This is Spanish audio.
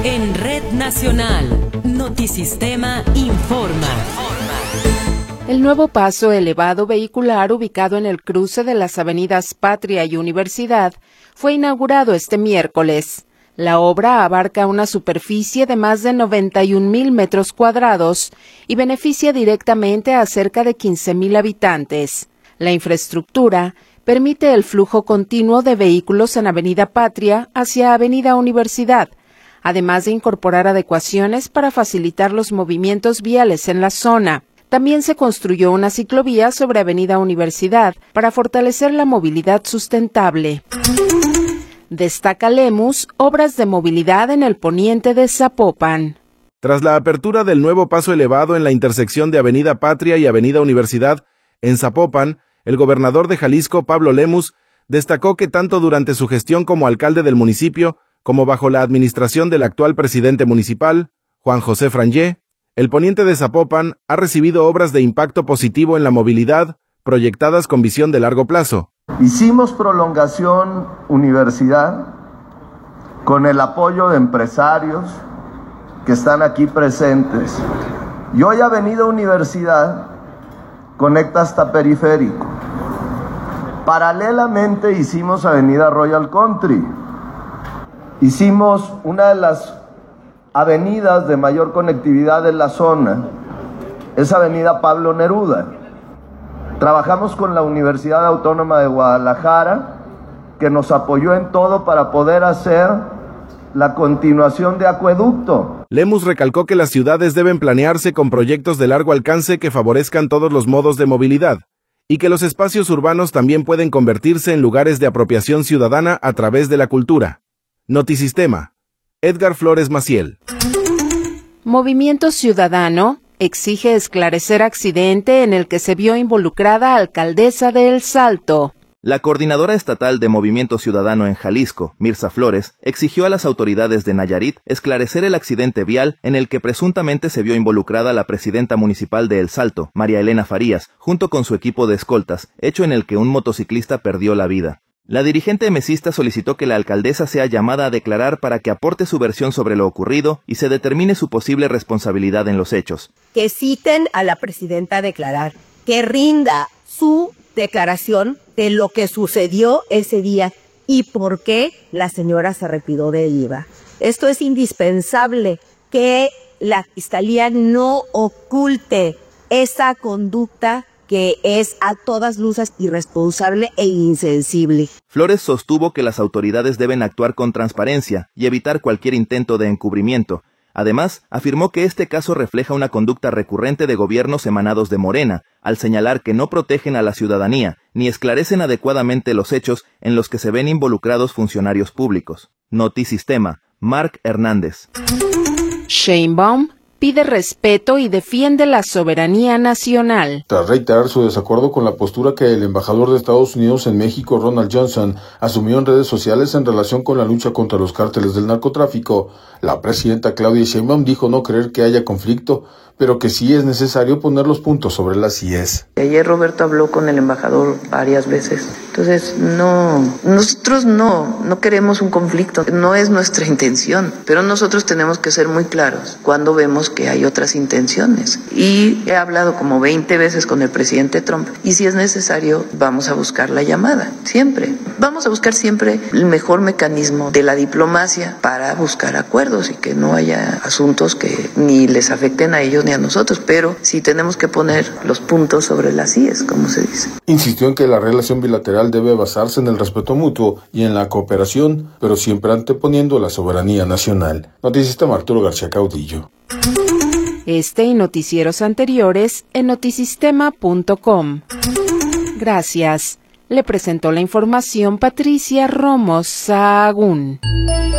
En Red Nacional, Notisistema informa. El nuevo paso elevado vehicular ubicado en el cruce de las avenidas Patria y Universidad fue inaugurado este miércoles. La obra abarca una superficie de más de 91,000 metros cuadrados y beneficia directamente a cerca de 15,000 habitantes. La infraestructura permite el flujo continuo de vehículos en Avenida Patria hacia Avenida Universidad, además de incorporar adecuaciones para facilitar los movimientos viales en la zona. También se construyó una ciclovía sobre Avenida Universidad para fortalecer la movilidad sustentable. Destaca Lemus obras de movilidad en el poniente de Zapopan. Tras la apertura del nuevo paso elevado en la intersección de Avenida Patria y Avenida Universidad, en Zapopan, el gobernador de Jalisco, Pablo Lemus, destacó que tanto durante su gestión como alcalde del municipio, como bajo la administración del actual presidente municipal, Juan José Frangé, el poniente de Zapopan ha recibido obras de impacto positivo en la movilidad, proyectadas con visión de largo plazo. Hicimos prolongación universidad con el apoyo de empresarios que están aquí presentes. Y hoy Avenida Universidad conecta hasta Periférico. Paralelamente hicimos Avenida Royal Country. Hicimos una de las avenidas de mayor conectividad en la zona, es Avenida Pablo Neruda. Trabajamos con la Universidad Autónoma de Guadalajara, que nos apoyó en todo para poder hacer la continuación de acueducto. Lemus recalcó que las ciudades deben planearse con proyectos de largo alcance que favorezcan todos los modos de movilidad, y que los espacios urbanos también pueden convertirse en lugares de apropiación ciudadana a través de la cultura. Notisistema. Edgar Flores Maciel. Movimiento Ciudadano exige esclarecer accidente en el que se vio involucrada alcaldesa de El Salto. La coordinadora estatal de Movimiento Ciudadano en Jalisco, Mirza Flores, exigió a las autoridades de Nayarit esclarecer el accidente vial en el que presuntamente se vio involucrada la presidenta municipal de El Salto, María Elena Farías, junto con su equipo de escoltas, hecho en el que un motociclista perdió la vida. La dirigente mesista solicitó que la alcaldesa sea llamada a declarar para que aporte su versión sobre lo ocurrido y se determine su posible responsabilidad en los hechos. Que citen a la presidenta a declarar, que rinda su declaración de lo que sucedió ese día y por qué la señora se retiró de IVA. Esto es indispensable, que la Fiscalía no oculte esa conducta que es a todas luces irresponsable e insensible. Flores sostuvo que las autoridades deben actuar con transparencia y evitar cualquier intento de encubrimiento. Además, afirmó que este caso refleja una conducta recurrente de gobiernos emanados de Morena, al señalar que no protegen a la ciudadanía ni esclarecen adecuadamente los hechos en los que se ven involucrados funcionarios públicos. Notisistema, Marc Hernández. Sheinbaum pide respeto y defiende la soberanía nacional. Tras reiterar su desacuerdo con la postura que el embajador de Estados Unidos en México, Ronald Johnson, asumió en redes sociales en relación con la lucha contra los cárteles del narcotráfico, la presidenta Claudia Sheinbaum dijo no creer que haya conflicto, pero que sí es necesario poner los puntos sobre las IES. Ayer Roberto habló con el embajador varias veces, entonces nosotros no queremos un conflicto, no es nuestra intención, pero nosotros tenemos que ser muy claros cuando vemos que hay otras intenciones. Y he hablado como 20 veces con el presidente Trump, y si es necesario vamos a buscar la llamada, siempre. Vamos a buscar siempre el mejor mecanismo de la diplomacia para buscar acuerdos y que no haya asuntos que ni les afecten a ellos ni a nosotros, pero sí tenemos que poner los puntos sobre las IES, como se dice. Insistió en que la relación bilateral debe basarse en el respeto mutuo y en la cooperación, pero siempre anteponiendo la soberanía nacional. Notisistema, Arturo García Caudillo. Este y noticieros anteriores en notisistema.com. Gracias. Le presentó la información Patricia Romo Sahagún.